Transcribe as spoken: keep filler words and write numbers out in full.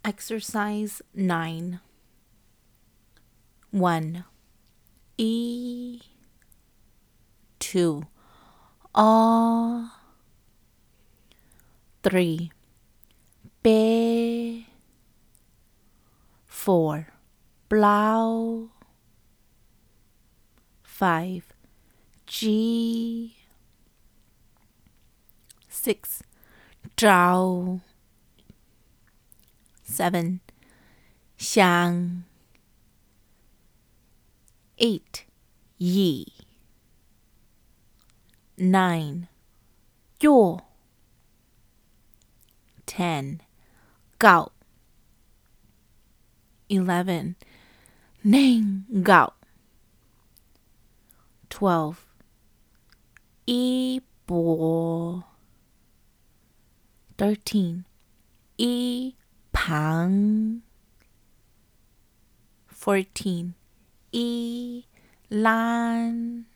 Exercise nine. one. E. two. A. three. B. four. Blau. five. G. six. Zhao. seven. Xiang. eight. Yi. nine. Yo. ten. Gao. eleven. Ning Gao. twelve. Yi Bo. thirteen. Yi Pang. fourteen. Yi Lan.